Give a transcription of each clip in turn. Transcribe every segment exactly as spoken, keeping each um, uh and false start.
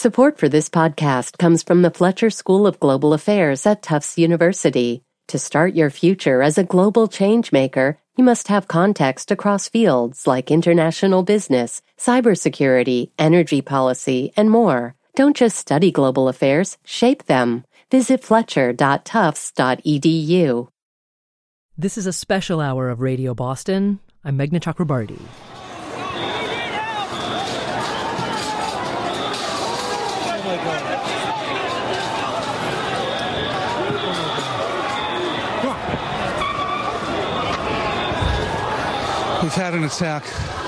Support for this podcast comes from the Fletcher School of Global Affairs at Tufts University. To start your future as a global changemaker, you must have context across fields like international business, cybersecurity, energy policy, and more. Don't just study global affairs, shape them. Visit fletcher dot tufts dot e d u. This is a special hour of Radio Boston. I'm Meghna Chakrabarty. We've had an attack.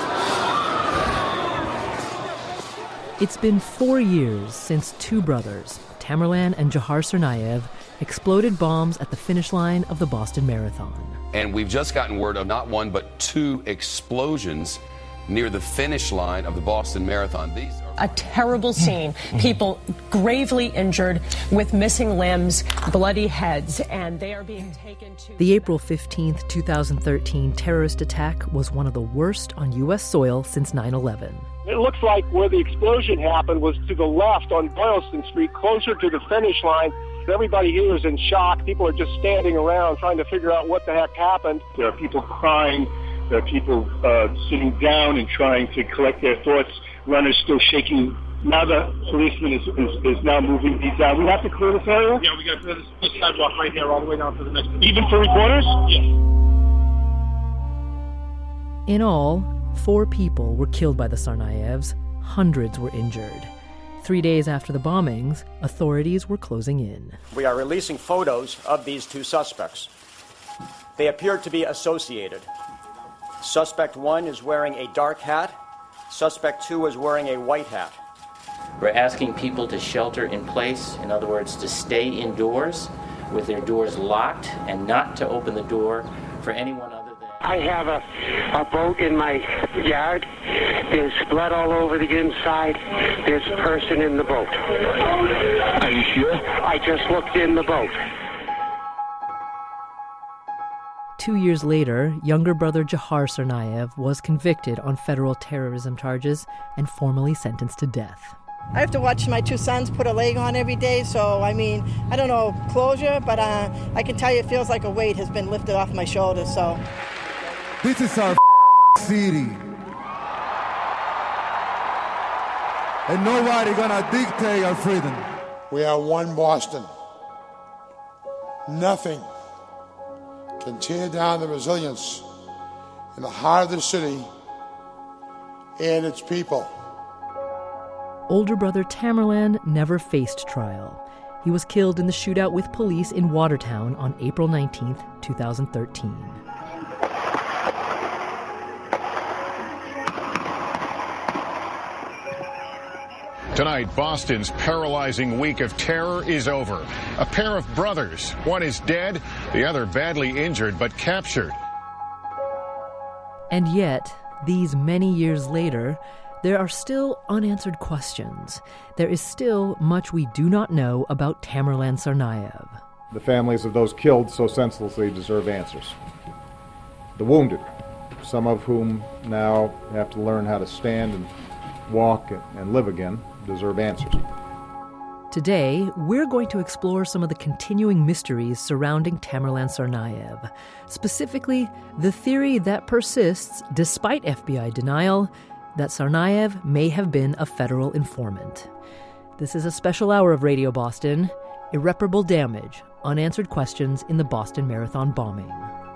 It's been four years since two brothers, Tamerlan and Dzhokhar Tsarnaev, exploded bombs at the finish line of the Boston Marathon. And we've just gotten word of not one but two explosions near the finish line of the Boston Marathon. These are a terrible scene. People gravely injured with missing limbs, bloody heads, and they are being taken to... The April fifteenth, twenty thirteen terrorist attack was one of the worst on U S soil since nine eleven. It looks like where the explosion happened was to the left on Boylston Street, closer to the finish line. Everybody here is in shock. People are just standing around trying to figure out what the heck happened. There are people crying. There are people uh, sitting down and trying to collect their thoughts. Runners still shaking. Now the policeman is, is, is now moving these down. We have to clear this area? Yeah, we got to clear this, this sidewalk right here all the way down to the next... Even for reporters? Yes. In all, four people were killed by the Tsarnaevs. Hundreds were injured. Three days after the bombings, authorities were closing in. We are releasing photos of these two suspects. They appear to be associated. Suspect one is wearing a dark hat. Suspect two is wearing a white hat. We're asking people to shelter in place, in other words, to stay indoors with their doors locked and not to open the door for anyone other than... I have a, a boat in my yard. There's blood all over the inside. There's a person in the boat. Are you sure? I just looked in the boat. Two years later, younger brother Dzhokhar Tsarnaev was convicted on federal terrorism charges and formally sentenced to death. I have to watch my two sons put a leg on every day, so, I mean, I don't know closure, but uh, I can tell you it feels like a weight has been lifted off my shoulders, so... This is our city. And nobody gonna dictate our freedom. We are one Boston. Nothing can tear down the resilience in the heart of the city and its people. Older brother Tamerlan never faced trial. He was killed in the shootout with police in Watertown on April nineteenth, twenty thirteen. Tonight, Boston's paralyzing week of terror is over. A pair of brothers, one is dead, the other badly injured but captured. And yet, these many years later, there are still unanswered questions. There is still much we do not know about Tamerlan Tsarnaev. The families of those killed so senselessly deserve answers. The wounded, some of whom now have to learn how to stand and walk and live again, deserve answers. Today, we're going to explore some of the continuing mysteries surrounding Tamerlan Tsarnaev, specifically the theory that persists, despite F B I denial, that Tsarnaev may have been a federal informant. This is a special hour of Radio Boston, Irreparable Damage, Unanswered Questions in the Boston Marathon Bombing.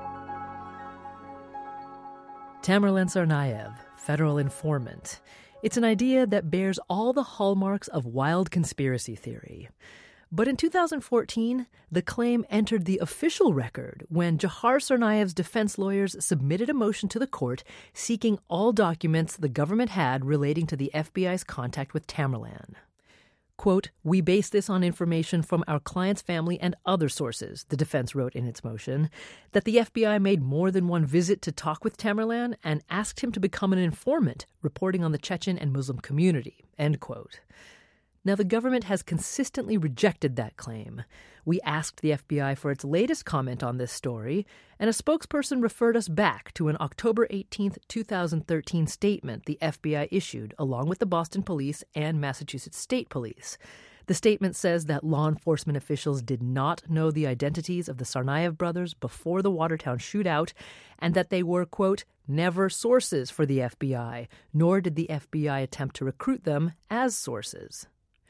Tamerlan Tsarnaev, federal informant. It's an idea that bears all the hallmarks of wild conspiracy theory. But in two thousand fourteen, the claim entered the official record when Dzhokhar Tsarnaev's defense lawyers submitted a motion to the court seeking all documents the government had relating to the F B I's contact with Tamerlan. Quote, "We base this on information from our client's family and other sources," the defense wrote in its motion, that the F B I made more than one visit to talk with Tamerlan and asked him to become an informant, reporting on the Chechen and Muslim community, end quote. Now, the government has consistently rejected that claim. We asked the F B I for its latest comment on this story, and a spokesperson referred us back to an October eighteenth, twenty thirteen statement the F B I issued along with the Boston Police and Massachusetts State Police. The statement says that law enforcement officials did not know the identities of the Tsarnaev brothers before the Watertown shootout, and that they were, quote, never sources for the F B I, nor did the F B I attempt to recruit them as sources.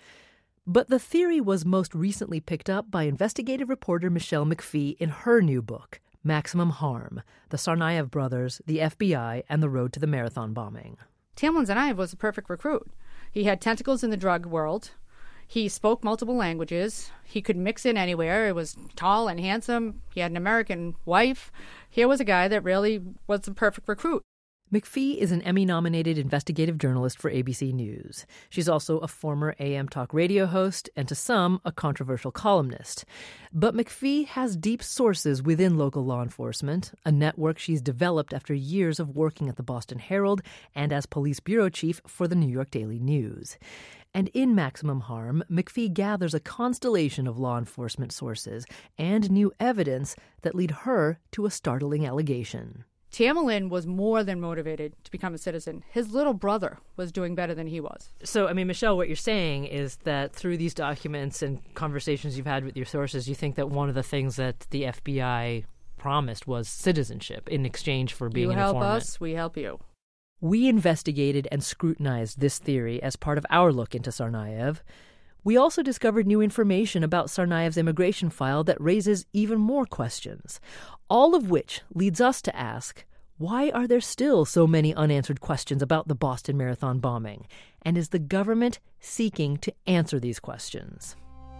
But the theory was most recently picked up by investigative reporter Michelle McPhee in her new book, Maximum Harm, The Tsarnaev Brothers, the F B I, and the Road to the Marathon Bombing. Tamerlan Tsarnaev was a perfect recruit. He had tentacles in the drug world. He spoke multiple languages. He could mix in anywhere. He was tall and handsome. He had an American wife. Here was a guy that really was a perfect recruit. McPhee is an Emmy-nominated investigative journalist for A B C News. She's also a former A M talk radio host and, to some, a controversial columnist. But McPhee has deep sources within local law enforcement, a network she's developed after years of working at the Boston Herald and as police bureau chief for the New York Daily News. And in Maximum Harm, McPhee gathers a constellation of law enforcement sources and new evidence that lead her to a startling allegation. Tamerlan was more than motivated to become a citizen. His little brother was doing better than he was. So, I mean, Michelle, what you're saying is that through these documents and conversations you've had with your sources, you think that one of the things that the F B I promised was citizenship in exchange for being an informant. You help us, we help you. We investigated and scrutinized this theory as part of our look into Tsarnaev. We also discovered new information about Tsarnaev's immigration file that raises even more questions, all of which leads us to ask, why are there still so many unanswered questions about the Boston Marathon bombing? And is the government seeking to answer these questions?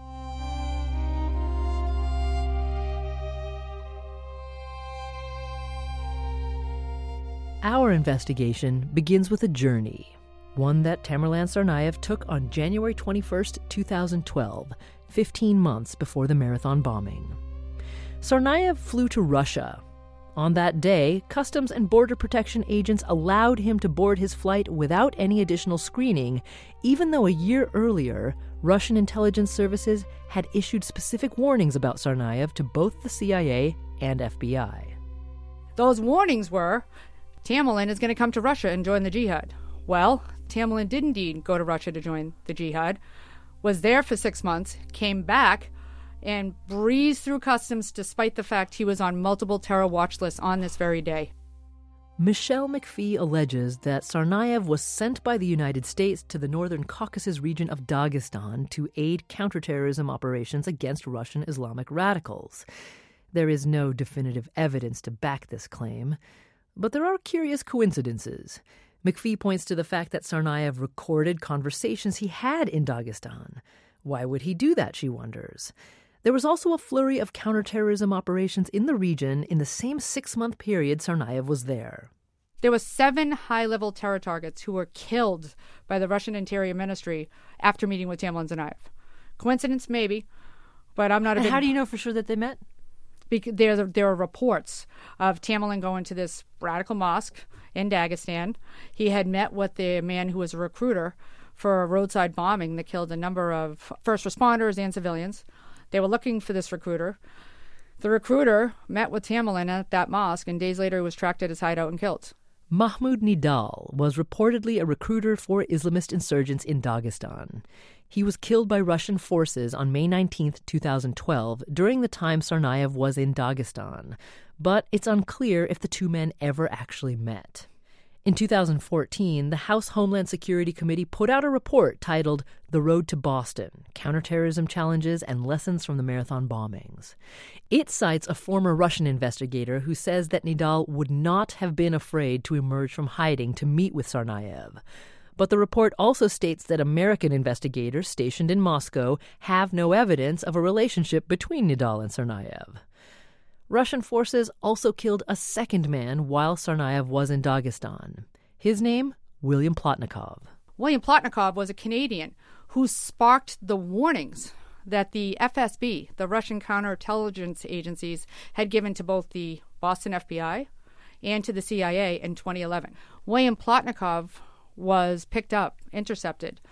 Our investigation begins with a journey, one that Tamerlan Tsarnaev took on January twenty-first, twenty twelve, fifteen months before the marathon bombing. Tsarnaev flew to Russia. On that day, Customs and Border Protection agents allowed him to board his flight without any additional screening, even though a year earlier, Russian intelligence services had issued specific warnings about Tsarnaev to both the C I A and F B I. Those warnings were, Tamerlan is going to come to Russia and join the jihad. Well, Tamerlan did indeed go to Russia to join the jihad, was there for six months, came back, and breezed through customs despite the fact he was on multiple terror watch lists on this very day. Michelle McPhee alleges that Tsarnaev was sent by the United States to the northern Caucasus region of Dagestan to aid counterterrorism operations against Russian Islamic radicals. There is no definitive evidence to back this claim, but there are curious coincidences. McPhee points to the fact that Tsarnaev recorded conversations he had in Dagestan. Why would he do that, she wonders. There was also a flurry of counterterrorism operations in the region in the same six-month period Tsarnaev was there. There were seven high-level terror targets who were killed by the Russian Interior Ministry after meeting with Tamerlan Tsarnaev. Coincidence, maybe, but I'm not a and big... How do you know for sure that they met? Because there, there are reports of Tamerlan going to this radical mosque in Dagestan. He had met with the man who was a recruiter for a roadside bombing that killed a number of first responders and civilians. They were looking for this recruiter. The recruiter met with Tamerlan at that mosque, and days later he was tracked at his hideout and killed. Mahmoud Nidal was reportedly a recruiter for Islamist insurgents in Dagestan. He was killed by Russian forces on May nineteenth, twenty twelve, during the time Tsarnaev was in Dagestan, but it's unclear if the two men ever actually met. In two thousand fourteen, the House Homeland Security Committee put out a report titled The Road to Boston, Counterterrorism Challenges and Lessons from the Marathon Bombings. It cites a former Russian investigator who says that Nidal would not have been afraid to emerge from hiding to meet with Tsarnaev. But the report also states that American investigators stationed in Moscow have no evidence of a relationship between Nidal and Tsarnaev. Russian forces also killed a second man while Tsarnaev was in Dagestan. His name, William Plotnikov. William Plotnikov was a Canadian who sparked the warnings that the F S B, the Russian counterintelligence agencies, had given to both the Boston F B I and to the C I A in twenty eleven. William Plotnikov was picked up, intercepted,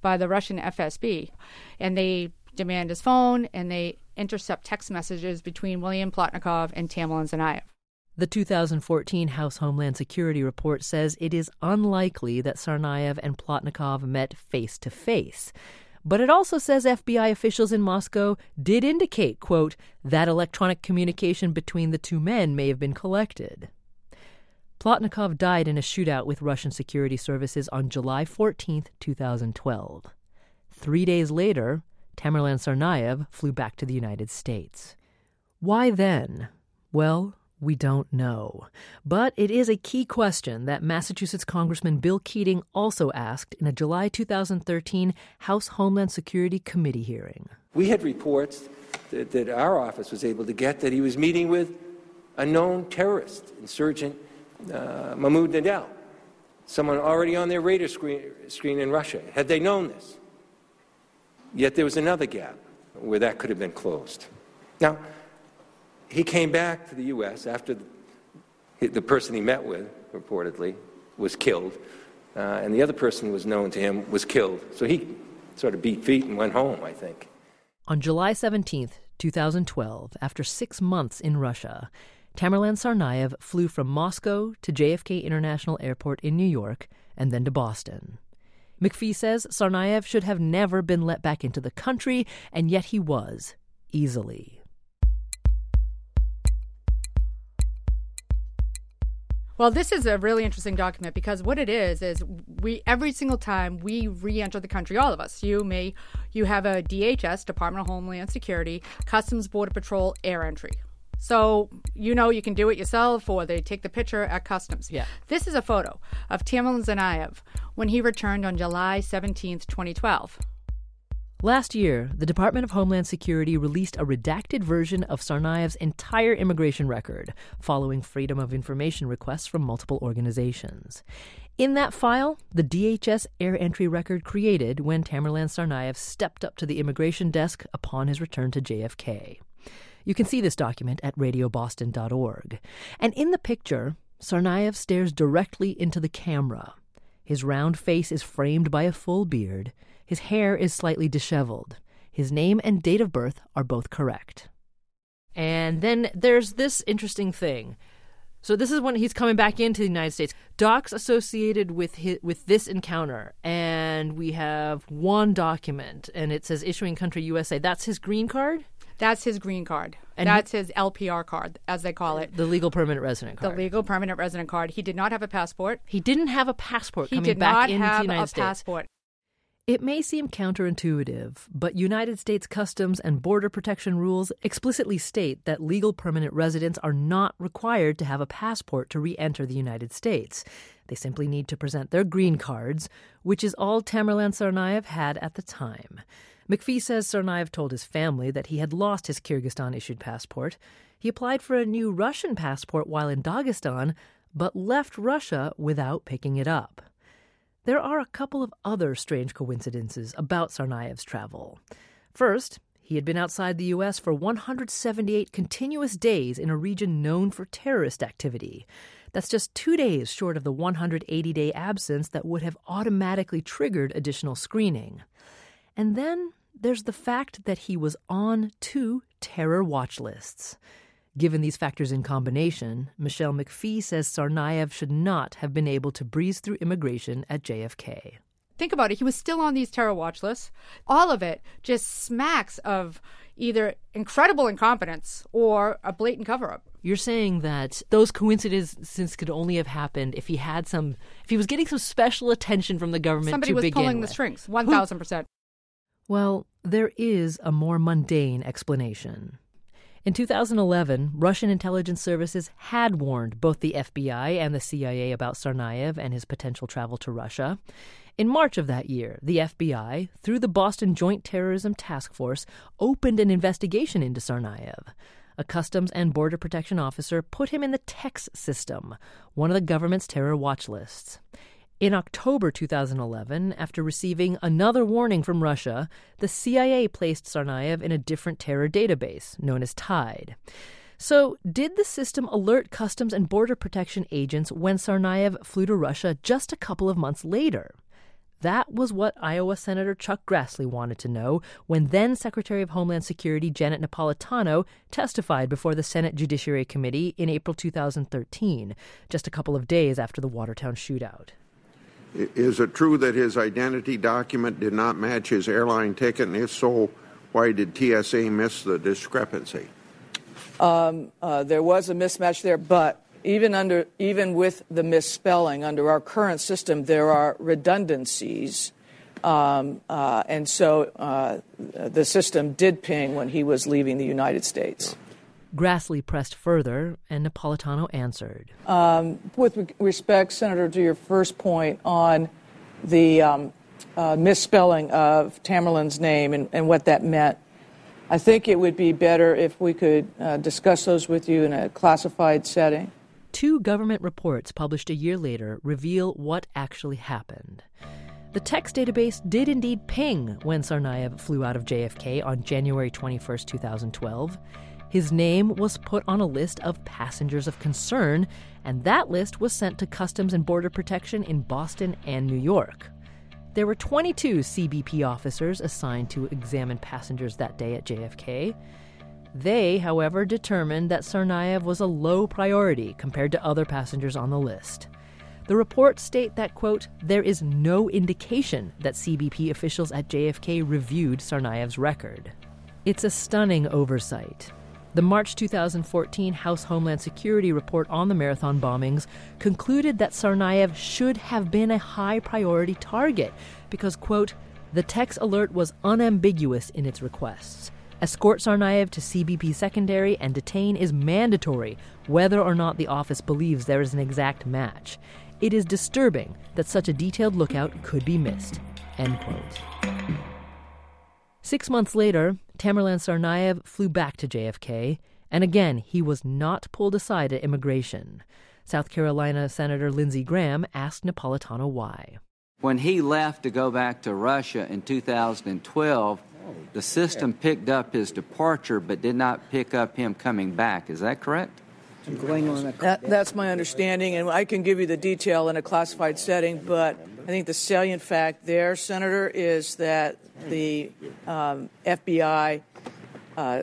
by the Russian F S B, and they demand his phone, and they intercept text messages between William Plotnikov and Tamerlan Tsarnaev. The two thousand fourteen House Homeland Security report says it is unlikely that Tsarnaev and Plotnikov met face-to-face. But it also says F B I officials in Moscow did indicate, quote, that electronic communication between the two men may have been collected. Plotnikov died in a shootout with Russian security services on July fourteenth, two thousand twelve. Three days later, Tamerlan Tsarnaev flew back to the United States. Why then? Well, we don't know. But it is a key question that Massachusetts Congressman Bill Keating also asked in a July two thousand thirteen House Homeland Security Committee hearing. We had reports that, that our office was able to get that he was meeting with a known terrorist, insurgent uh, Mahmoud Nadal, someone already on their radar screen, screen in Russia. Had they known this? Yet there was another gap where that could have been closed. Now, he came back to the U S after the, the person he met with, reportedly, was killed, uh, and the other person was known to him was killed. So he sort of beat feet and went home, I think. On July seventeenth, two thousand twelve, after six months in Russia, Tamerlan Tsarnaev flew from Moscow to J F K International Airport in New York and then to Boston. McPhee says Tsarnaev should have never been let back into the country, and yet he was, easily. Well, this is a really interesting document because what it is is we every single time we re-enter the country, all of us, you, me, you have a D H S, Department of Homeland Security, Customs Border Patrol air entry. So, you know, you can do it yourself or they take the picture at Customs. Yeah. This is a photo of Tamerlan Tsarnaev when he returned on July seventeenth, twenty twelve. Last year, the Department of Homeland Security released a redacted version of Tsarnaev's entire immigration record, following Freedom of Information requests from multiple organizations. In that file, the D H S air entry record created when Tamerlan Tsarnaev stepped up to the immigration desk upon his return to J F K. You can see this document at radio boston dot org. And in the picture, Tsarnaev stares directly into the camera. His round face is framed by a full beard. His hair is slightly disheveled. His name and date of birth are both correct. And then there's this interesting thing. So this is when he's coming back into the United States. Docs associated with his, with this encounter. And we have one document, and it says issuing country U S A. That's his green card? That's his green card. And That's he, his L P R card, as they call it. The legal permanent resident card. The legal permanent resident card. He did not have a passport. He didn't have a passport he coming back into the United States. He did not have a passport. It may seem counterintuitive, but United States Customs and Border Protection rules explicitly state that legal permanent residents are not required to have a passport to re-enter the United States. They simply need to present their green cards, which is all Tamerlan Tsarnaev had at the time. McPhee says Tsarnaev told his family that he had lost his Kyrgyzstan-issued passport. He applied for a new Russian passport while in Dagestan, but left Russia without picking it up. There are a couple of other strange coincidences about Tsarnaev's travel. First, he had been outside the U S for one hundred seventy-eight continuous days in a region known for terrorist activity. That's just two days short of the one hundred eighty-day absence that would have automatically triggered additional screening. And then there's the fact that he was on two terror watch lists. Given these factors in combination, Michelle McPhee says Tsarnaev should not have been able to breeze through immigration at J F K. Think about it. He was still on these terror watch lists. All of it just smacks of either incredible incompetence or a blatant cover-up. You're saying that those coincidences could only have happened if he had some, if he was getting some special attention from the government Somebody to was begin pulling with. the strings, one thousand percent. Well, there is a more mundane explanation. In two thousand eleven, Russian intelligence services had warned both the F B I and the C I A about Tsarnaev and his potential travel to Russia. In March of that year, the F B I, through the Boston Joint Terrorism Task Force, opened an investigation into Tsarnaev. A Customs and Border Protection officer put him in the TEX system, one of the government's terror watch lists. In October two thousand eleven, after receiving another warning from Russia, the C I A placed Tsarnaev in a different terror database, known as TIDE. So, did the system alert Customs and Border Protection agents when Tsarnaev flew to Russia just a couple of months later? That was what Iowa Senator Chuck Grassley wanted to know when then Secretary of Homeland Security Janet Napolitano testified before the Senate Judiciary Committee in April two thousand thirteen, just a couple of days after the Watertown shootout. Is it true that his identity document did not match his airline ticket? And if so, why did T S A miss the discrepancy? Um, uh, there was a mismatch there, but even under even with the misspelling under our current system, there are redundancies. Um, uh, and so uh, the system did ping when he was leaving the United States. Grassley pressed further, and Napolitano answered. Um, with re- respect, Senator, to your first point on the um, uh, misspelling of Tamerlan's name and, and what that meant, I think it would be better if we could uh, discuss those with you in a classified setting. Two government reports published a year later reveal what actually happened. The text database did indeed ping when Tsarnaev flew out of J F K on January twenty-first, twenty twelve. His name was put on a list of passengers of concern, and that list was sent to Customs and Border Protection in Boston and New York. There were twenty-two C B P officers assigned to examine passengers that day at J F K. They, however, determined that Tsarnaev was a low priority compared to other passengers on the list. The reports state that, quote, there is no indication that C B P officials at J F K reviewed Tsarnaev's record. It's a stunning oversight. The March two thousand fourteen House Homeland Security report on the marathon bombings concluded that Tsarnaev should have been a high-priority target because, quote, the text alert was unambiguous in its requests. Escort Tsarnaev to C B P secondary and detain is mandatory, whether or not the office believes there is an exact match. It is disturbing that such a detailed lookout could be missed, end quote. Six months later, Tamerlan Tsarnaev flew back to J F K, and again, he was not pulled aside at immigration. South Carolina Senator Lindsey Graham asked Napolitano why. When he left to go back to Russia in two thousand twelve, the system picked up his departure but did not pick up him coming back. Is that correct? That, that's my understanding, and I can give you the detail in a classified setting, but I think the salient fact there, Senator, is that the um, F B I uh,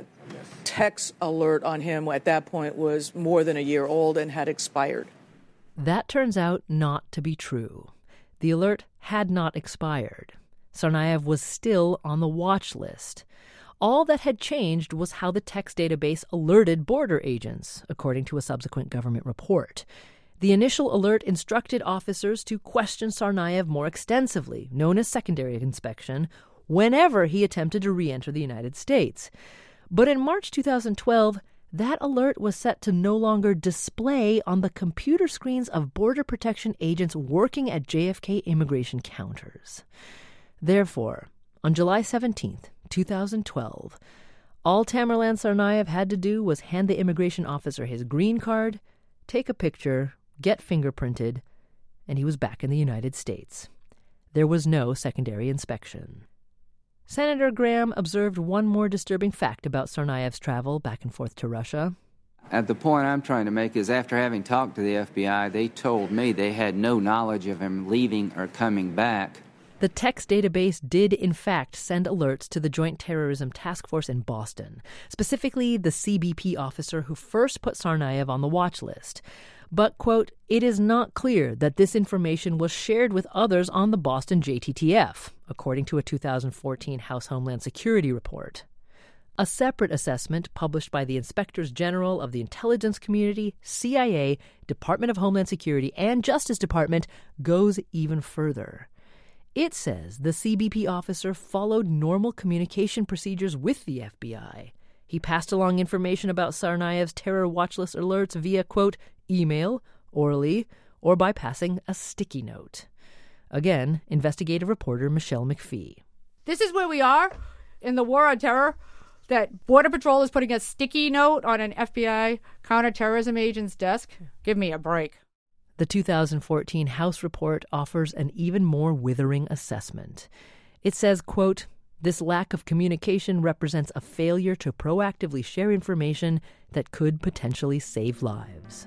text alert on him at that point was more than a year old and had expired. That turns out not to be true. The alert had not expired. Tsarnaev was still on the watch list. All that had changed was how the text database alerted border agents, according to a subsequent government report. The initial alert instructed officers to question Tsarnaev more extensively, known as secondary inspection, whenever he attempted to re-enter the United States. But in March two thousand twelve, that alert was set to no longer display on the computer screens of Border Protection agents working at J F K immigration counters. Therefore, on July seventeenth, two thousand twelve, all Tamerlan Tsarnaev had to do was hand the immigration officer his green card, take a picture, get fingerprinted, and he was back in the United States. There was no secondary inspection. Senator Graham observed one more disturbing fact about Tsarnaev's travel back and forth to Russia. At the point I'm trying to make is after having talked to the F B I, they told me they had no knowledge of him leaving or coming back. The text database did, in fact, send alerts to the Joint Terrorism Task Force in Boston, specifically the C B P officer who first put Tsarnaev on the watch list. But, quote, it is not clear that this information was shared with others on the Boston J T T F, according to a two thousand fourteen House Homeland Security report. A separate assessment published by the Inspectors General of the Intelligence Community, C I A, Department of Homeland Security, and Justice Department goes even further. It says the C B P officer followed normal communication procedures with the F B I. He passed along information about Tsarnaev's terror watch list alerts via, quote, email, orally, or by passing a sticky note. Again, investigative reporter Michelle McPhee. This is where we are in the war on terror, that Border Patrol is putting a sticky note on an F B I counterterrorism agent's desk. Give me a break. The two thousand fourteen House report offers an even more withering assessment. It says, quote, this lack of communication represents a failure to proactively share information that could potentially save lives.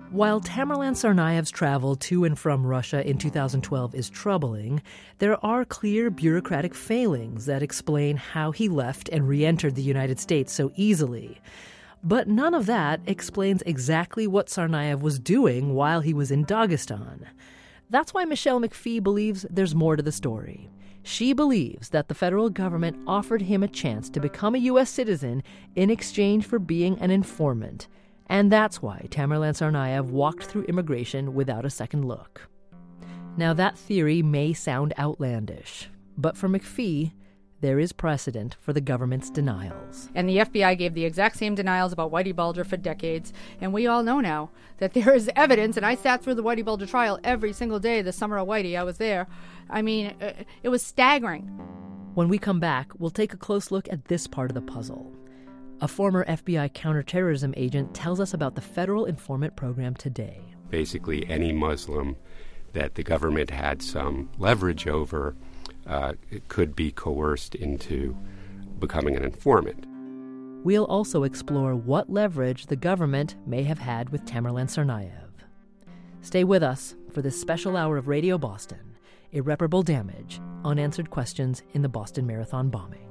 While Tamerlan Tsarnaev's travel to and from Russia in two thousand twelve is troubling, there are clear bureaucratic failings that explain how he left and re-entered the United States so easily. But none of that explains exactly what Tsarnaev was doing while he was in Dagestan. That's why Michelle McPhee believes there's more to the story. She believes that the federal government offered him a chance to become a U S citizen in exchange for being an informant. And that's why Tamerlan Tsarnaev walked through immigration without a second look. Now, that theory may sound outlandish, but for McPhee, there is precedent for the government's denials. And the F B I gave the exact same denials about Whitey Bulger for decades, and we all know now that there is evidence, and I sat through the Whitey Bulger trial every single day the summer of Whitey. I was there. I mean, it was staggering. When we come back, we'll take a close look at this part of the puzzle. A former F B I counterterrorism agent tells us about the federal informant program today. Basically, any Muslim that the government had some leverage over uh, could be coerced into becoming an informant. We'll also explore what leverage the government may have had with Tamerlan Tsarnaev. Stay with us for this special hour of Radio Boston, Irreparable Damage, Unanswered Questions in the Boston Marathon Bombing.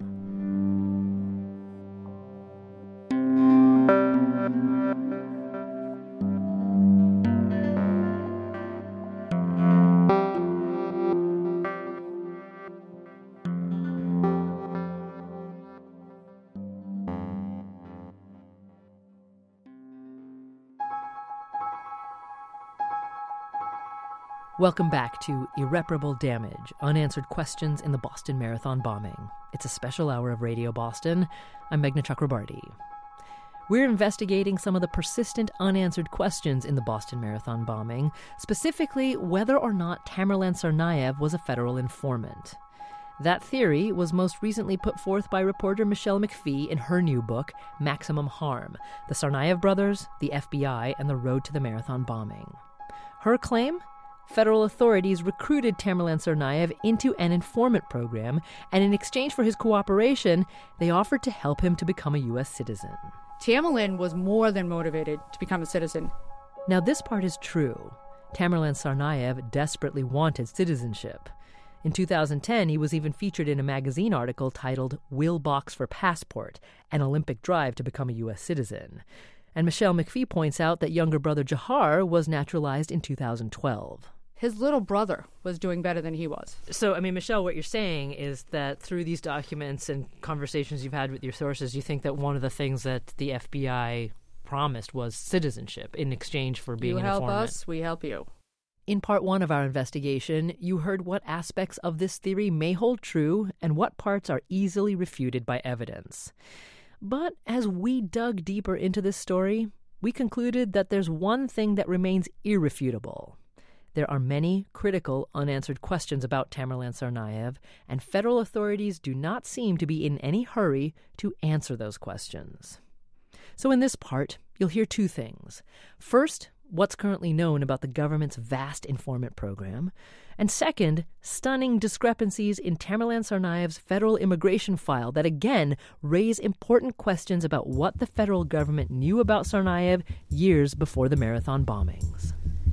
Welcome back to Irreparable Damage, Unanswered Questions in the Boston Marathon Bombing. It's a special hour of Radio Boston. I'm Meghna Chakrabarti. We're investigating some of the persistent unanswered questions in the Boston Marathon bombing, specifically whether or not Tamerlan Tsarnaev was a federal informant. That theory was most recently put forth by reporter Michelle McPhee in her new book, Maximum Harm: The Tsarnaev Brothers, the F B I, and the Road to the Marathon Bombing. Her claim? Federal authorities recruited Tamerlan Tsarnaev into an informant program, and in exchange for his cooperation, they offered to help him to become a U S citizen. Tamerlan was more than motivated to become a citizen. Now, this part is true. Tamerlan Tsarnaev desperately wanted citizenship. In two thousand ten, he was even featured in a magazine article titled Will Box for Passport, an Olympic drive to become a U S citizen. And Michelle McPhee points out that younger brother Jahar was naturalized in two thousand twelve. His little brother was doing better than he was. So, I mean, Michelle, what you're saying is that through these documents and conversations you've had with your sources, you think that one of the things that the F B I promised was citizenship in exchange for being you an help informant. us, we help you. In part one of our investigation, you heard what aspects of this theory may hold true and what parts are easily refuted by evidence. But as we dug deeper into this story, we concluded that there's one thing that remains irrefutable. There are many critical unanswered questions about Tamerlan Tsarnaev, and federal authorities do not seem to be in any hurry to answer those questions. So in this part, you'll hear two things. First, what's currently known about the government's vast informant program, and second, stunning discrepancies in Tamerlan Tsarnaev's federal immigration file that again raise important questions about what the federal government knew about Tsarnaev years before the marathon bombings.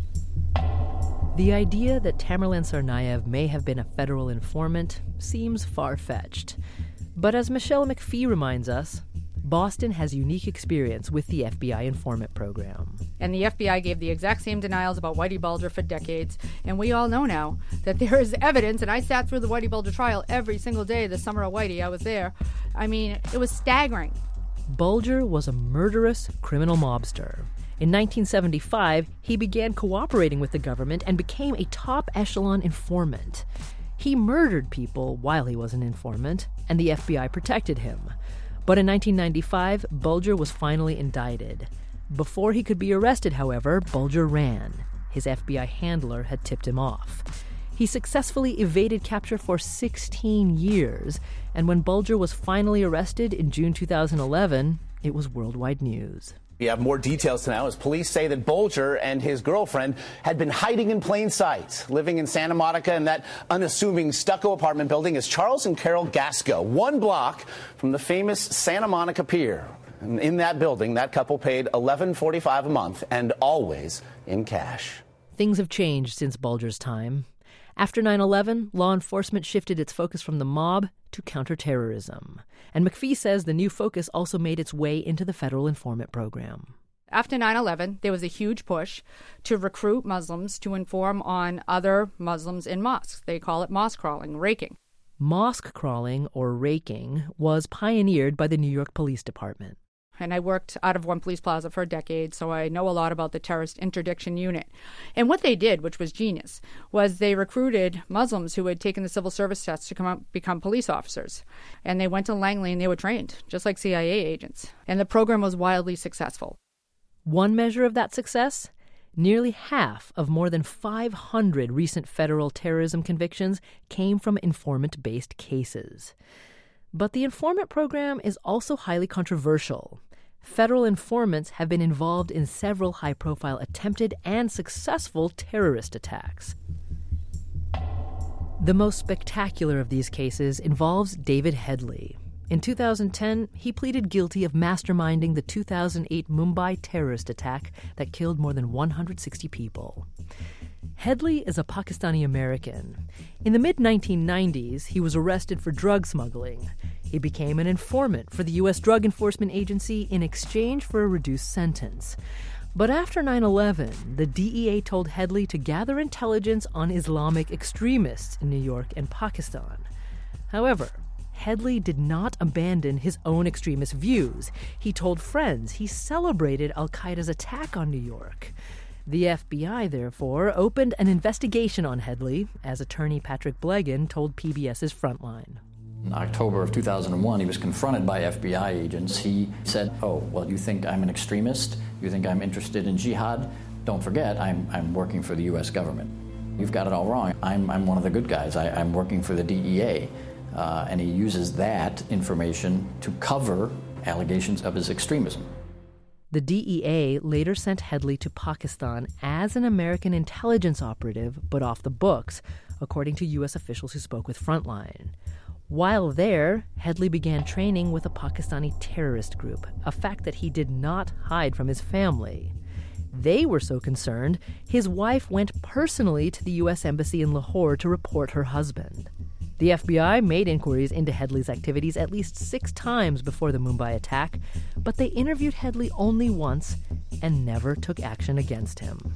The idea that Tamerlan Tsarnaev may have been a federal informant seems far-fetched. But as Michelle McPhee reminds us, Boston has unique experience with the F B I informant program. And the F B I gave the exact same denials about Whitey Bulger for decades, and we all know now that there is evidence, and I sat through the Whitey Bulger trial every single day the summer of Whitey. I was there. I mean, it was staggering. Bulger was a murderous criminal mobster. In nineteen seventy-five, he began cooperating with the government and became a top echelon informant. He murdered people while he was an informant, and the F B I protected him. But in nineteen ninety-five, Bulger was finally indicted. Before he could be arrested, however, Bulger ran. His F B I handler had tipped him off. He successfully evaded capture for sixteen years, and when Bulger was finally arrested in June two thousand eleven, it was worldwide news. We have more details now as police say that Bulger and his girlfriend had been hiding in plain sight. Living in Santa Monica in that unassuming stucco apartment building is Charles and Carol Gasco, one block from the famous Santa Monica Pier. in that building, that couple paid eleven forty-five a month, and always in cash. Things have changed since Bulger's time. After nine eleven, law enforcement shifted its focus from the mob to counterterrorism. And McPhee says the new focus also made its way into the federal informant program. After nine eleven, there was a huge push to recruit Muslims to inform on other Muslims in mosques. They call it mosque crawling, raking. Mosque crawling, or raking, was pioneered by the New York Police Department. And I worked out of One Police Plaza for a decade, so I know a lot about the terrorist interdiction unit. And what they did, which was genius, was they recruited Muslims who had taken the civil service test to come out, become police officers. And they went to Langley and they were trained, just like C I A agents. And the program was wildly successful. One measure of that success? Nearly half of more than five hundred recent federal terrorism convictions came from informant-based cases. But the informant program is also highly controversial. Federal informants have been involved in several high-profile attempted and successful terrorist attacks. The most spectacular of these cases involves David Headley. In two thousand ten, he pleaded guilty of masterminding the two thousand eight Mumbai terrorist attack that killed more than one hundred sixty people. Headley is a Pakistani-American. In the mid nineteen nineties, he was arrested for drug smuggling. He became an informant for the U S Drug Enforcement Agency in exchange for a reduced sentence. But after nine eleven, the D E A told Headley to gather intelligence on Islamic extremists in New York and Pakistan. However, Headley did not abandon his own extremist views. He told friends he celebrated al-Qaeda's attack on New York. The F B I, therefore, opened an investigation on Headley, as attorney Patrick Blegan told P B S's Frontline. In October of two thousand one, he was confronted by F B I agents. He said, oh, well, you think I'm an extremist? You think I'm interested in jihad? Don't forget, I'm, I'm working for the U S government. You've got it all wrong. I'm, I'm one of the good guys. I, I'm working for the D E A. Uh, and he uses that information to cover allegations of his extremism. The D E A later sent Headley to Pakistan as an American intelligence operative, but off the books, according to U S officials who spoke with Frontline. While there, Headley began training with a Pakistani terrorist group, a fact that he did not hide from his family. They were so concerned, his wife went personally to the U S Embassy in Lahore to report her husband. The F B I made inquiries into Headley's activities at least six times before the Mumbai attack, but they interviewed Headley only once and never took action against him.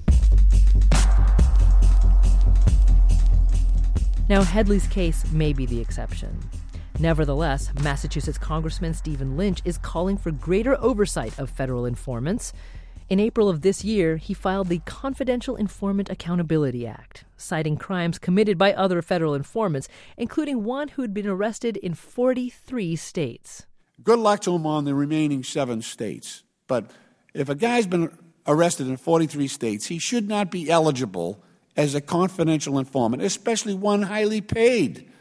Now, Headley's case may be the exception. Nevertheless, Massachusetts Congressman Stephen Lynch is calling for greater oversight of federal informants. In April of this year, he filed the Confidential Informant Accountability Act, citing crimes committed by other federal informants, including one who had been arrested in forty-three states. Good luck to him on the remaining seven states. But if a guy's been arrested in forty-three states, he should not be eligible as a confidential informant, especially one highly paid.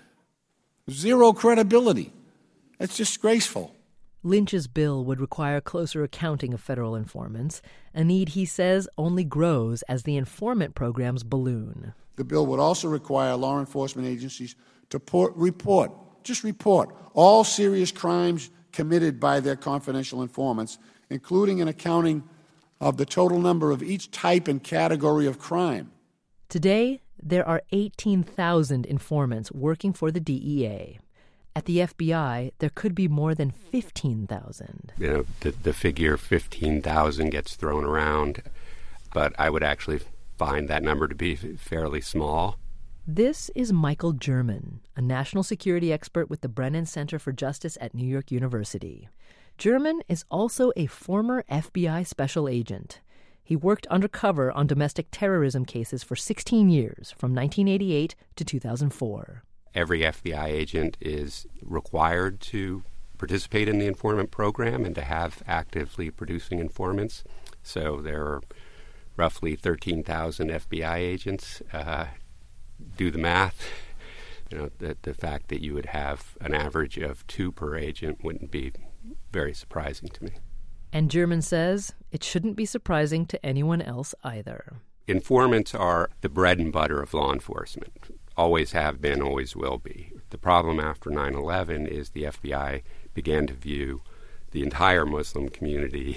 Zero credibility. That's disgraceful. Lynch's bill would require closer accounting of federal informants, a need he says only grows as the informant programs balloon. The bill would also require law enforcement agencies to port, report, just report, all serious crimes committed by their confidential informants, including an accounting of the total number of each type and category of crime. Today, there are eighteen thousand informants working for the D E A. At the F B I, there could be more than fifteen thousand. You know, the, the figure fifteen thousand gets thrown around, but I would actually find that number to be fairly small. This is Michael German, a national security expert with the Brennan Center for Justice at New York University. German is also a former F B I special agent. He worked undercover on domestic terrorism cases for sixteen years, from nineteen eighty-eight to two thousand four. Every F B I agent is required to participate in the informant program and to have actively producing informants. So there are roughly thirteen thousand F B I agents. Uh, do the math. You know, the, the fact that you would have an average of two per agent wouldn't be very surprising to me. And German says it shouldn't be surprising to anyone else either. Informants are the bread and butter of law enforcement. Always have been, always will be. The problem after nine eleven is the F B I began to view the entire Muslim community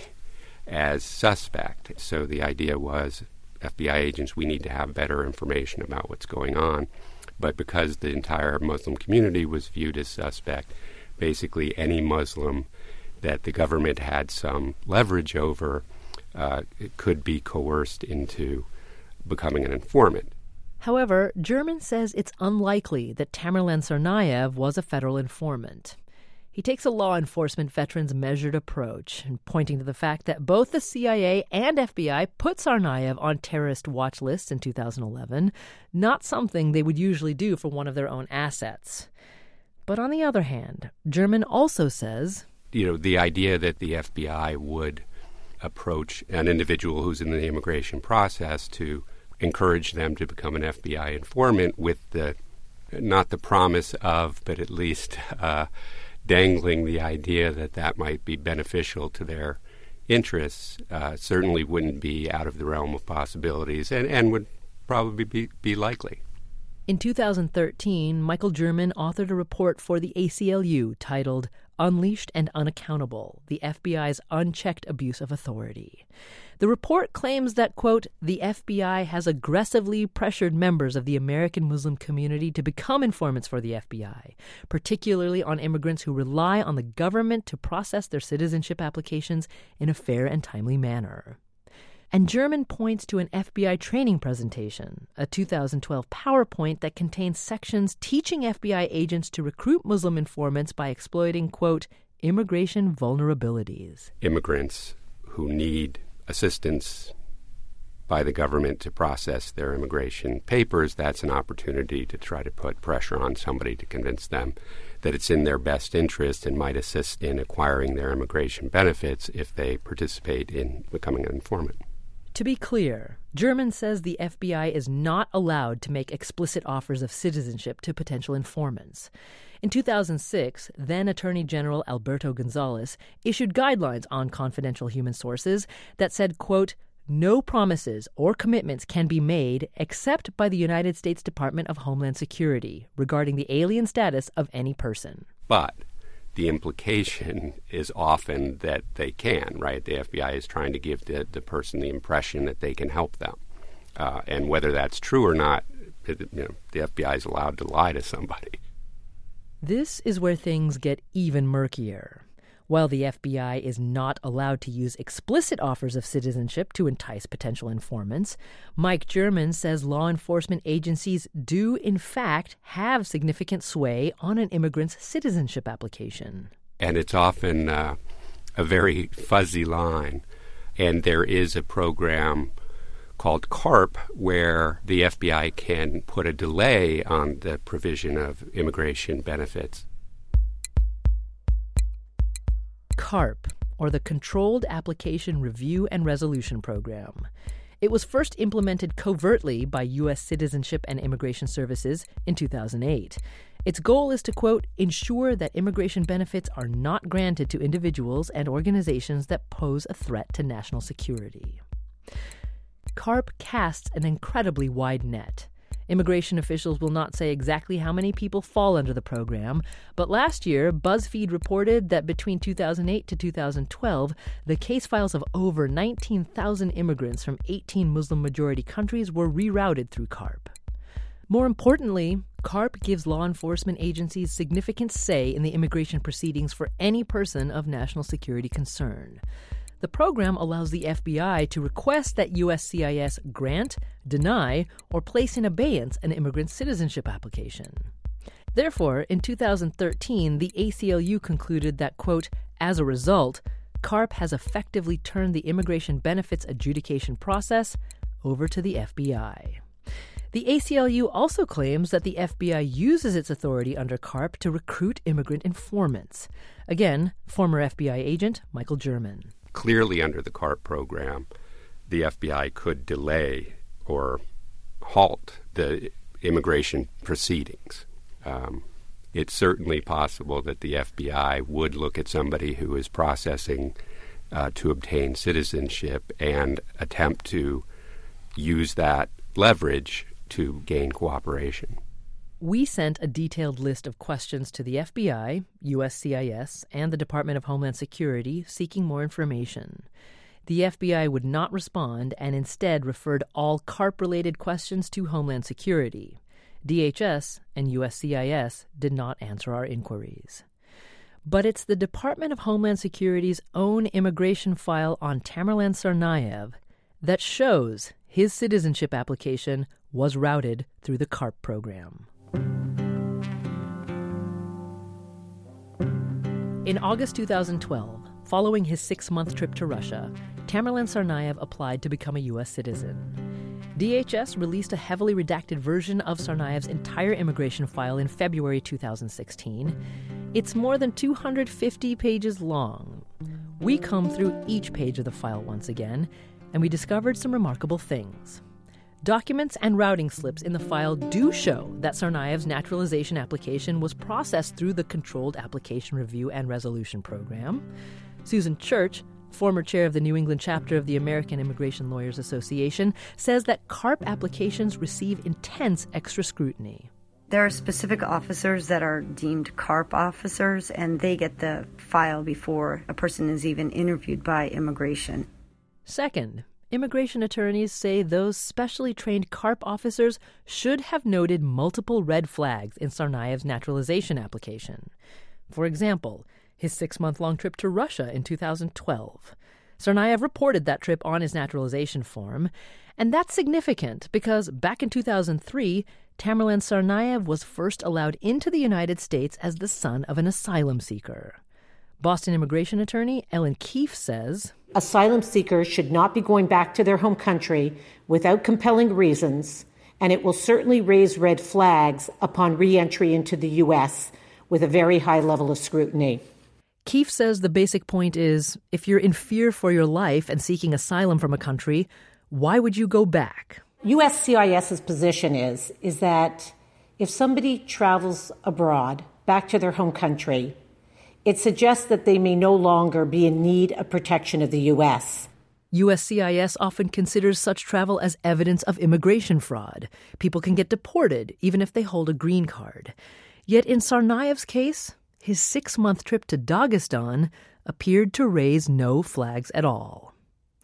as suspect. So the idea was, F B I agents, we need to have better information about what's going on. But because the entire Muslim community was viewed as suspect, basically any Muslim that the government had some leverage over uh, could be coerced into becoming an informant. However, German says it's unlikely that Tamerlan Tsarnaev was a federal informant. He takes a law enforcement veteran's measured approach, pointing to the fact that both the C I A and F B I put Tsarnaev on terrorist watch lists in two thousand eleven, not something they would usually do for one of their own assets. But on the other hand, German also says, you know, the idea that the F B I would approach an individual who's in the immigration process to encourage them to become an F B I informant with the, not the promise of, but at least uh, dangling the idea that that might be beneficial to their interests, uh, certainly wouldn't be out of the realm of possibilities and, and would probably be, be likely. In two thousand thirteen, Michael German authored a report for the A C L U titled Unleashed and Unaccountable, the F B I's Unchecked Abuse of Authority. The report claims that, quote, the F B I has aggressively pressured members of the American Muslim community to become informants for the F B I, particularly on immigrants who rely on the government to process their citizenship applications in a fair and timely manner. And German points to an F B I training presentation, a two thousand twelve PowerPoint that contains sections teaching F B I agents to recruit Muslim informants by exploiting, quote, immigration vulnerabilities. Immigrants who need assistance by the government to process their immigration papers, that's an opportunity to try to put pressure on somebody to convince them that it's in their best interest and might assist in acquiring their immigration benefits if they participate in becoming an informant. To be clear, German says the F B I is not allowed to make explicit offers of citizenship to potential informants. In two thousand six, then Attorney General Alberto Gonzales issued guidelines on confidential human sources that said, quote, no promises or commitments can be made except by the United States Department of Homeland Security regarding the alien status of any person. But the implication is often that they can, right? The F B I is trying to give the, the person the impression that they can help them. Uh, and whether that's true or not, it, you know, the F B I is allowed to lie to somebody. This is where things get even murkier. While the F B I is not allowed to use explicit offers of citizenship to entice potential informants, Mike German says law enforcement agencies do, in fact, have significant sway on an immigrant's citizenship application. And it's often uh, a very fuzzy line. And there is a program called CARP where the F B I can put a delay on the provision of immigration benefits. CARP, or the Controlled Application Review and Resolution Program. It was first implemented covertly by U S Citizenship and Immigration Services in two thousand eight. Its goal is to, quote, ensure that immigration benefits are not granted to individuals and organizations that pose a threat to national security. CARP casts an incredibly wide net. Immigration officials will not say exactly how many people fall under the program, but last year, BuzzFeed reported that between two thousand eight to two thousand twelve, the case files of over nineteen thousand immigrants from eighteen Muslim-majority countries were rerouted through CARP. More importantly, CARP gives law enforcement agencies significant say in the immigration proceedings for any person of national security concern. The program allows the F B I to request that U S C I S grant, deny, or place in abeyance an immigrant's citizenship application. Therefore, in two thousand thirteen, the A C L U concluded that, quote, as a result, CARP has effectively turned the immigration benefits adjudication process over to the F B I. The A C L U also claims that the F B I uses its authority under CARP to recruit immigrant informants. Again, former F B I agent Michael German. Clearly, under the CARP program, the F B I could delay or halt the immigration proceedings. Um, it's certainly possible that the F B I would look at somebody who is processing uh, to obtain citizenship and attempt to use that leverage to gain cooperation. We sent a detailed list of questions to the F B I, U S C I S, and the Department of Homeland Security seeking more information. The F B I would not respond and instead referred all CARP-related questions to Homeland Security. D H S and U S C I S did not answer our inquiries. But it's the Department of Homeland Security's own immigration file on Tamerlan Tsarnaev that shows his citizenship application was routed through the CARP program. In August two thousand twelve, following his six-month trip to Russia, Tamerlan Tsarnaev applied to become a U S citizen. D H S released a heavily redacted version of Tsarnaev's entire immigration file in February two thousand sixteen. It's more than two hundred fifty pages long. We combed through each page of the file once again, and we discovered some remarkable things. Documents and routing slips in the file do show that Tsarnaev's naturalization application was processed through the Controlled Application Review and Resolution Program. Susan Church, former chair of the New England chapter of the American Immigration Lawyers Association, says that CARP applications receive intense extra scrutiny. There are specific officers that are deemed CARP officers, and they get the file before a person is even interviewed by immigration. Second, immigration attorneys say those specially trained CARP officers should have noted multiple red flags in Tsarnaev's naturalization application. For example, his six-month-long trip to Russia in two thousand twelve. Tsarnaev reported that trip on his naturalization form, and that's significant because back in two thousand three, Tamerlan Tsarnaev was first allowed into the United States as the son of an asylum seeker. Boston immigration attorney Ellen Keefe says, asylum seekers should not be going back to their home country without compelling reasons, and it will certainly raise red flags upon re-entry into the U S with a very high level of scrutiny. Keefe says the basic point is, if you're in fear for your life and seeking asylum from a country, why would you go back? U S C I S's position is, is that if somebody travels abroad, back to their home country, it suggests that they may no longer be in need of protection of the U S. U S C I S often considers such travel as evidence of immigration fraud. People can get deported, even if they hold a green card. Yet in Tsarnaev's case, his six-month trip to Dagestan appeared to raise no flags at all.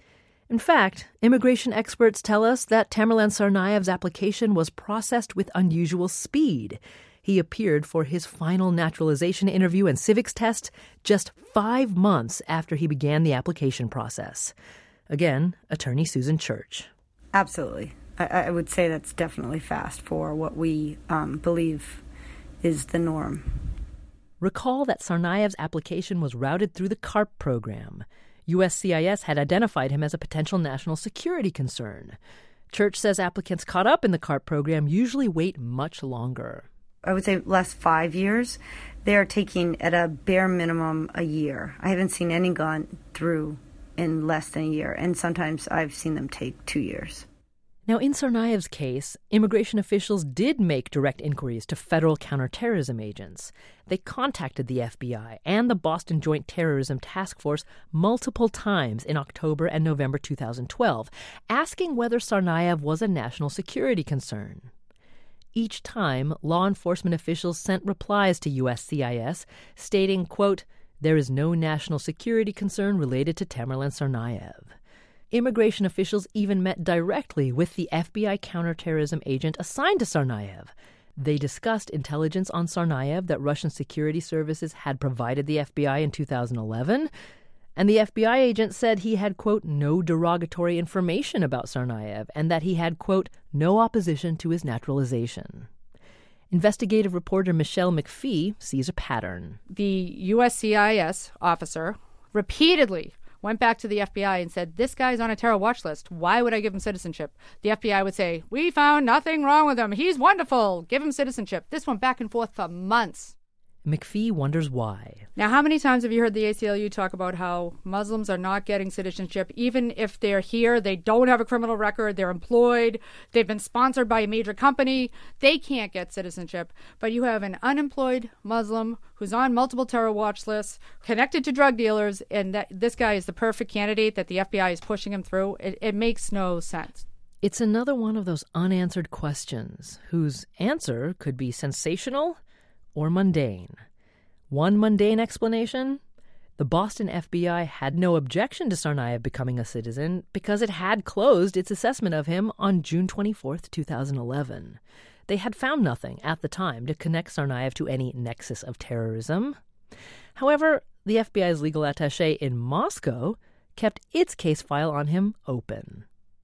In fact, immigration experts tell us that Tamerlan Tsarnaev's application was processed with unusual speed. He appeared for his final naturalization interview and civics test just five months after he began the application process. Again, attorney Susan Church. Absolutely. I, I would say that's definitely fast for what we um, believe is the norm. Recall that Tsarnaev's application was routed through the CARP program. U S C I S had identified him as a potential national security concern. Church says applicants caught up in the CARP program usually wait much longer. I would say last five years, they are taking at a bare minimum a year. I haven't seen any gone through in less than a year, and sometimes I've seen them take two years. Now, in Tsarnaev's case, immigration officials did make direct inquiries to federal counterterrorism agents. They contacted the F B I and the Boston Joint Terrorism Task Force multiple times in October and November two thousand twelve, asking whether Tsarnaev was a national security concern. Each time, law enforcement officials sent replies to U S C I S stating, quote, there is no national security concern related to Tamerlan Tsarnaev. Immigration officials even met directly with the F B I counterterrorism agent assigned to Tsarnaev. They discussed intelligence on Tsarnaev that Russian security services had provided the F B I in two thousand eleven, and the F B I agent said he had, quote, no derogatory information about Tsarnaev and that he had, quote, no opposition to his naturalization. Investigative reporter Michelle McPhee sees a pattern. The U S C I S officer repeatedly went back to the F B I and said, this guy's on a terror watch list. Why would I give him citizenship? The F B I would say, we found nothing wrong with him. He's wonderful. Give him citizenship. This went back and forth for months. McPhee wonders why. Now, how many times have you heard the A C L U talk about how Muslims are not getting citizenship? Even if they're here, they don't have a criminal record, they're employed, they've been sponsored by a major company, they can't get citizenship. But you have an unemployed Muslim who's on multiple terror watch lists, connected to drug dealers, and that this guy is the perfect candidate that the F B I is pushing him through. It, it makes no sense. It's another one of those unanswered questions whose answer could be sensational or mundane. One mundane explanation: the Boston F B I had no objection to Tsarnaev becoming a citizen because it had closed its assessment of him on June twenty-fourth, two thousand eleven. They had found nothing at the time to connect Tsarnaev to any nexus of terrorism. However, the F B I's legal attaché in Moscow kept its case file on him open.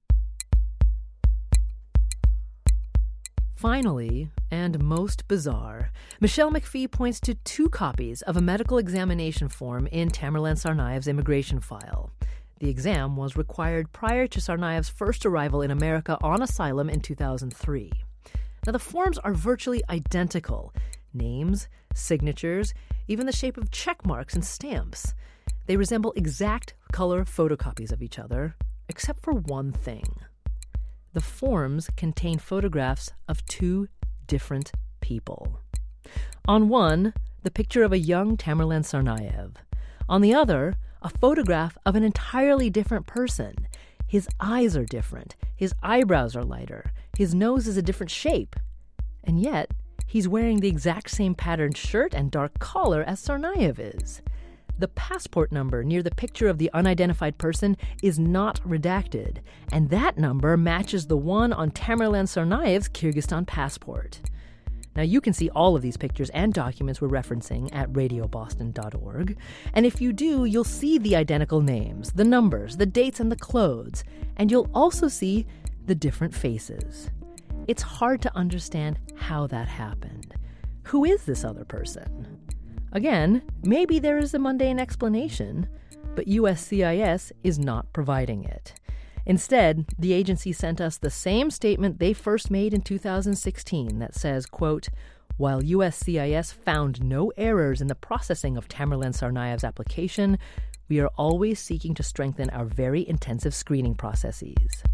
Finally, and most bizarre, Michelle McPhee points to two copies of a medical examination form in Tamerlan Tsarnaev's immigration file. The exam was required prior to Tsarnaev's first arrival in America on asylum in two thousand three. Now, the forms are virtually identical. Names, signatures, even the shape of check marks and stamps. They resemble exact color photocopies of each other, except for one thing. The forms contain photographs of two different people. On one, the picture of a young Tamerlan Tsarnaev. On the other, a photograph of an entirely different person. His eyes are different. His eyebrows are lighter. His nose is a different shape. And yet, he's wearing the exact same patterned shirt and dark collar as Tsarnaev is. The passport number near the picture of the unidentified person is not redacted, and that number matches the one on Tamerlan Tsarnaev's Kyrgyzstan passport. Now, you can see all of these pictures and documents we're referencing at radio boston dot org, and if you do, you'll see the identical names, the numbers, the dates, and the clothes, and you'll also see the different faces. It's hard to understand how that happened. Who is this other person? Again, maybe there is a mundane explanation, but U S C I S is not providing it. Instead, the agency sent us the same statement they first made in two thousand sixteen that says, quote, "While U S C I S found no errors in the processing of Tamerlan Tsarnaev's application, we are always seeking to strengthen our very intensive screening processes."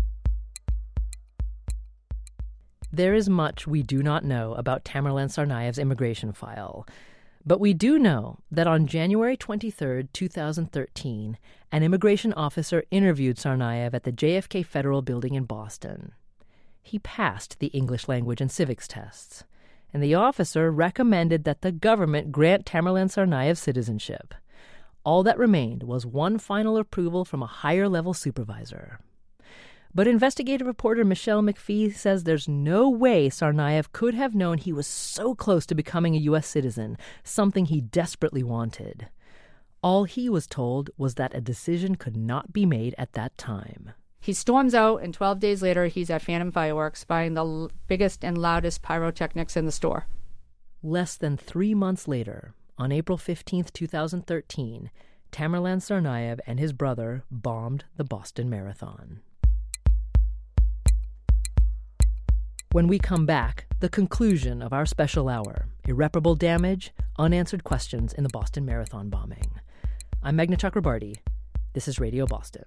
There is much we do not know about Tamerlan Tsarnaev's immigration file. But we do know that on January twenty-third, two thousand thirteen, an immigration officer interviewed Tsarnaev at the J F K Federal Building in Boston. He passed the English language and civics tests, and the officer recommended that the government grant Tamerlan Tsarnaev citizenship. All that remained was one final approval from a higher-level supervisor. But investigative reporter Michelle McPhee says there's no way Tsarnaev could have known he was so close to becoming a U S citizen, something he desperately wanted. All he was told was that a decision could not be made at that time. He storms out, and twelve days later, he's at Phantom Fireworks buying the l- biggest and loudest pyrotechnics in the store. Less than three months later, on April fifteenth, two thousand thirteen, Tamerlan Tsarnaev and his brother bombed the Boston Marathon. When we come back, the conclusion of our special hour, irreparable damage, unanswered questions in the Boston Marathon bombing. I'm Meghna Chakrabarty. This is Radio Boston.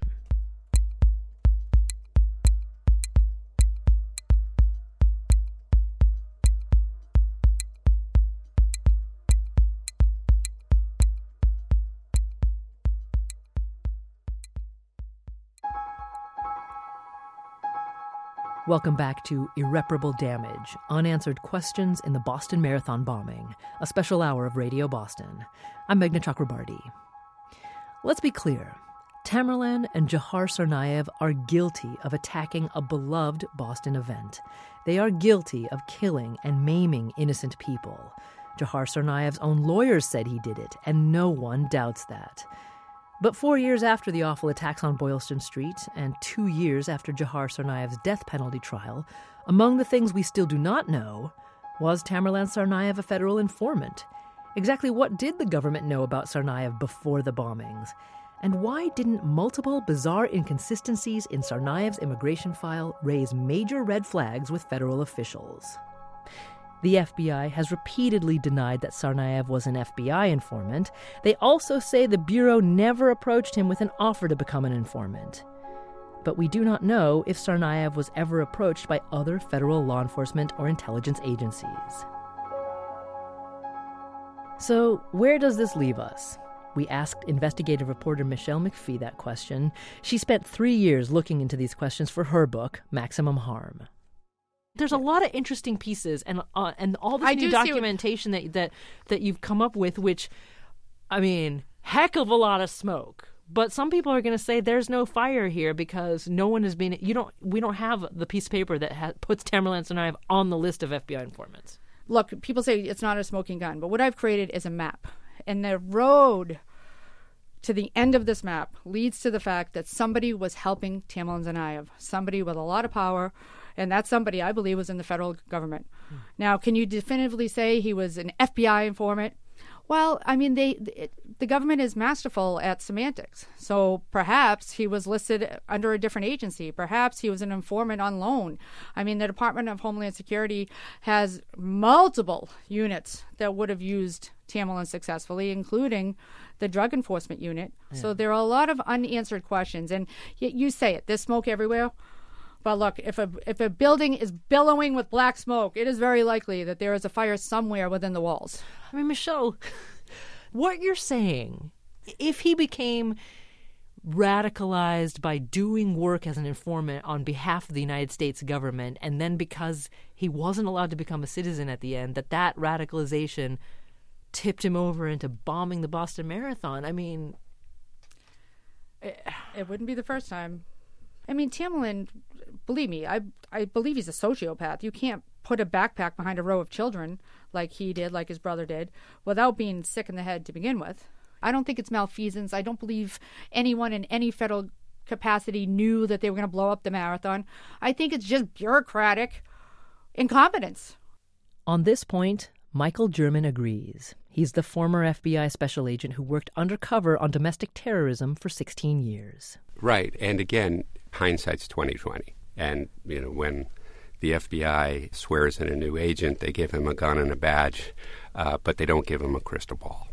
Welcome back to Irreparable Damage, Unanswered Questions in the Boston Marathon Bombing, a special hour of Radio Boston. I'm Meghna Chakrabarty. Let's be clear. Tamerlan and Dzhokhar Tsarnaev are guilty of attacking a beloved Boston event. They are guilty of killing and maiming innocent people. Dzhokhar Tsarnaev's own lawyers said he did it, and no one doubts that. But four years after the awful attacks on Boylston Street, and two years after Dzhokhar Tsarnaev's death penalty trial, among the things we still do not know, was Tamerlan Tsarnaev a federal informant? Exactly what did the government know about Tsarnaev before the bombings? And why didn't multiple bizarre inconsistencies in Tsarnaev's immigration file raise major red flags with federal officials? The F B I has repeatedly denied that Tsarnaev was an F B I informant. They also say the Bureau never approached him with an offer to become an informant. But we do not know if Tsarnaev was ever approached by other federal law enforcement or intelligence agencies. So, where does this leave us? We asked investigative reporter Michelle McPhee that question. She spent three years looking into these questions for her book, Maximum Harm. There's a lot of interesting pieces and uh, and all this I new documentation what... that, that that you've come up with, which, I mean, heck of a lot of smoke. But some people are going to say there's no fire here because no one has been. You don't. We don't have the piece of paper that ha- puts Tamerlan Tsarnaev on the list of F B I informants. Look, people say it's not a smoking gun, but what I've created is a map, and the road to the end of this map leads to the fact that somebody was helping Tamerlan Tsarnaev, somebody with a lot of power. And that somebody, I believe, was in the federal government. Hmm. Now, can you definitively say he was an F B I informant? Well, I mean, they it, the government is masterful at semantics. So perhaps he was listed under a different agency. Perhaps he was an informant on loan. I mean, the Department of Homeland Security has multiple units that would have used Tamerlan successfully, including the Drug Enforcement Unit. Yeah. So there are a lot of unanswered questions. And y- you say it, there's smoke everywhere. But look, if a if a building is billowing with black smoke, it is very likely that there is a fire somewhere within the walls. I mean, Michelle, what you're saying, if he became radicalized by doing work as an informant on behalf of the United States government, and then because he wasn't allowed to become a citizen at the end, that that radicalization tipped him over into bombing the Boston Marathon, I mean... It, it wouldn't be the first time. I mean, Tamerlan, believe me, I I believe he's a sociopath. You can't put a backpack behind a row of children like he did, like his brother did, without being sick in the head to begin with. I don't think it's malfeasance. I don't believe anyone in any federal capacity knew that they were going to blow up the marathon. I think it's just bureaucratic incompetence. On this point, Michael German agrees. He's the former F B I special agent who worked undercover on domestic terrorism for sixteen years. Right. And again, hindsight's twenty twenty. And, you know, when the F B I swears in a new agent, they give him a gun and a badge, uh, but they don't give him a crystal ball.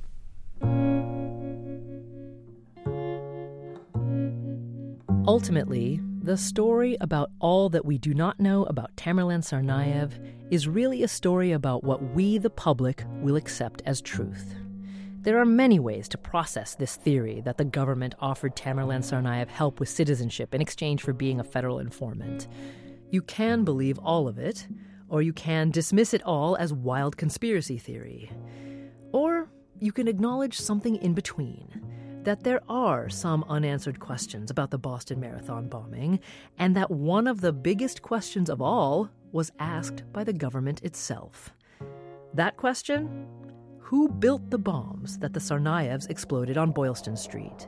Ultimately, the story about all that we do not know about Tamerlan Tsarnaev is really a story about what we, the public, will accept as truth. There are many ways to process this theory that the government offered Tamerlan Tsarnaev help with citizenship in exchange for being a federal informant. You can believe all of it, or you can dismiss it all as wild conspiracy theory. Or you can acknowledge something in between, that there are some unanswered questions about the Boston Marathon bombing, and that one of the biggest questions of all was asked by the government itself. That question? Who built the bombs that the Tsarnaevs exploded on Boylston Street?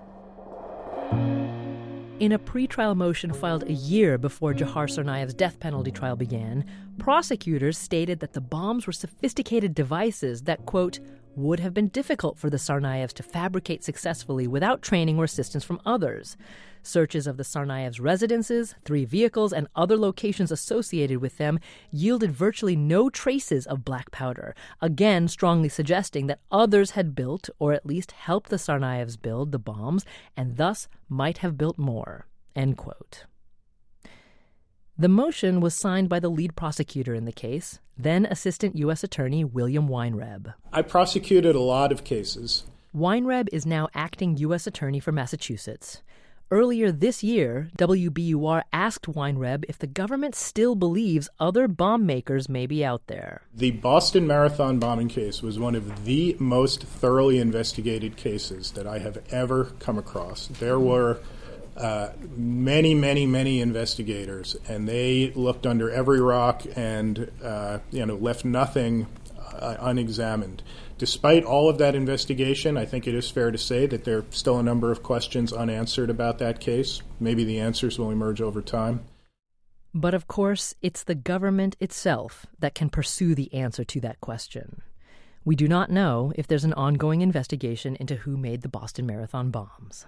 In a pretrial motion filed a year before Dzhokhar Tsarnaev's death penalty trial began, prosecutors stated that the bombs were sophisticated devices that, quote, would have been difficult for the Tsarnaevs to fabricate successfully without training or assistance from others. Searches of the Tsarnaevs' residences, three vehicles, and other locations associated with them yielded virtually no traces of black powder, again strongly suggesting that others had built, or at least helped the Tsarnaevs build, the bombs, and thus might have built more. End quote. The motion was signed by the lead prosecutor in the case, then Assistant U S Attorney William Weinreb. I prosecuted a lot of cases. Weinreb is now acting U S Attorney for Massachusetts. Earlier this year, W B U R asked Weinreb if the government still believes other bomb makers may be out there. The Boston Marathon bombing case was one of the most thoroughly investigated cases that I have ever come across. There were uh, many, many, many investigators, and they looked under every rock and uh, you know left nothing uh, unexamined. Despite all of that investigation, I think it is fair to say that there are still a number of questions unanswered about that case. Maybe the answers will emerge over time. But of course, it's the government itself that can pursue the answer to that question. We do not know if there's an ongoing investigation into who made the Boston Marathon bombs.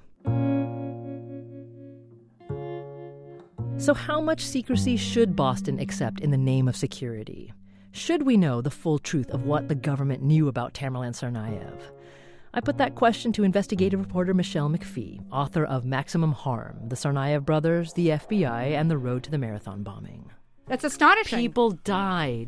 So how much secrecy should Boston accept in the name of security? Should we know the full truth of what the government knew about Tamerlan Tsarnaev? I put that question to investigative reporter Michelle McPhee, author of Maximum Harm, The Tsarnaev Brothers, the F B I, and the Road to the Marathon Bombing. That's astonishing. People died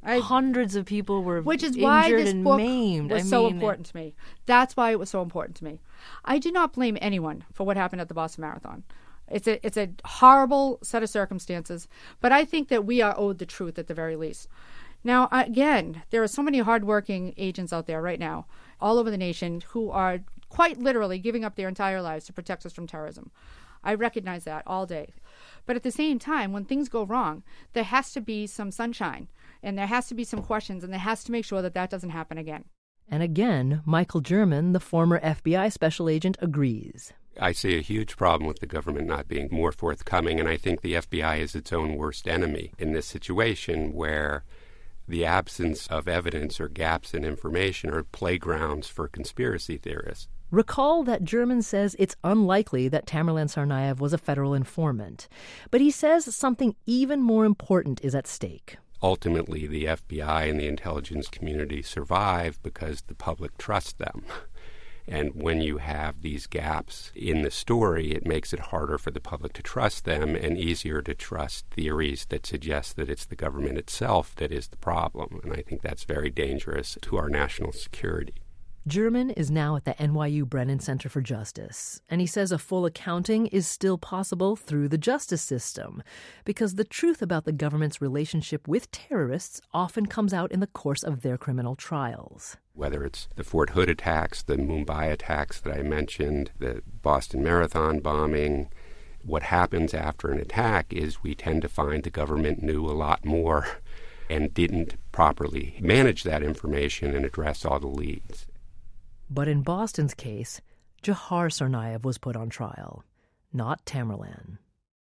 I, Hundreds of people were which is injured why this and book maimed. was I so mean, important to me. That's why it was so important to me. I do not blame anyone for what happened at the Boston Marathon. It's a it's a horrible set of circumstances, but I think that we are owed the truth at the very least. Now, again, there are so many hardworking agents out there right now, all over the nation, who are quite literally giving up their entire lives to protect us from terrorism. I recognize that all day. But at the same time, when things go wrong, there has to be some sunshine, and there has to be some questions, and there has to make sure that that doesn't happen again. And again, Michael German, the former F B I special agent, agrees. I see a huge problem with the government not being more forthcoming, and I think the F B I is its own worst enemy in this situation where the absence of evidence or gaps in information are playgrounds for conspiracy theorists. Recall that German says it's unlikely that Tamerlan Tsarnaev was a federal informant, but he says something even more important is at stake. Ultimately, the F B I and the intelligence community survive because the public trusts them. And when you have these gaps in the story, it makes it harder for the public to trust them and easier to trust theories that suggest that it's the government itself that is the problem. And I think that's very dangerous to our national security. German is now at the N Y U Brennan Center for Justice, and he says a full accounting is still possible through the justice system, because the truth about the government's relationship with terrorists often comes out in the course of their criminal trials. Whether it's the Fort Hood attacks, the Mumbai attacks that I mentioned, the Boston Marathon bombing, what happens after an attack is we tend to find the government knew a lot more and didn't properly manage that information and address all the leads. But in Boston's case, Dzhokhar Tsarnaev was put on trial, not Tamerlan.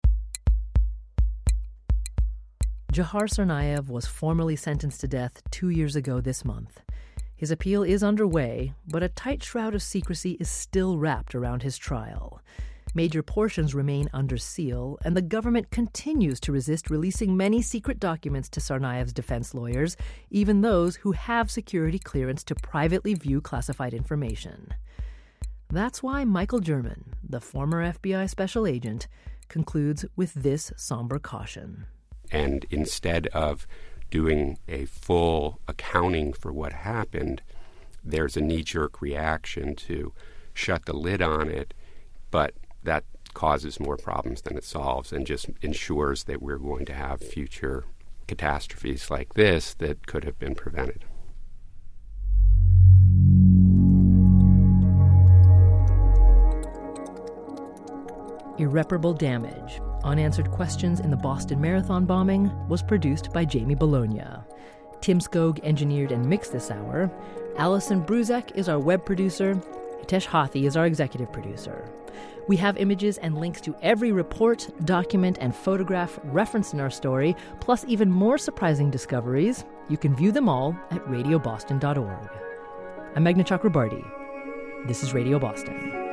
Dzhokhar Tsarnaev was formally sentenced to death two years ago this month. His appeal is underway, but a tight shroud of secrecy is still wrapped around his trial. Major portions remain under seal, and the government continues to resist releasing many secret documents to Tsarnaev's defense lawyers, even those who have security clearance to privately view classified information. That's why Michael German, the former F B I special agent, concludes with this somber caution. And instead of doing a full accounting for what happened, there's a knee-jerk reaction to shut the lid on it, but that causes more problems than it solves and just ensures that we're going to have future catastrophes like this that could have been prevented. Irreparable Damage, Unanswered Questions in the Boston Marathon Bombing was produced by Jamie Bologna. Tim Skog engineered and mixed this hour. Allison Bruzek is our web producer. Hitesh Hathi is our executive producer. We have images and links to every report, document, and photograph referenced in our story, plus even more surprising discoveries. You can view them all at radio boston dot org. I'm Meghna Chakrabarti. This is Radio Boston.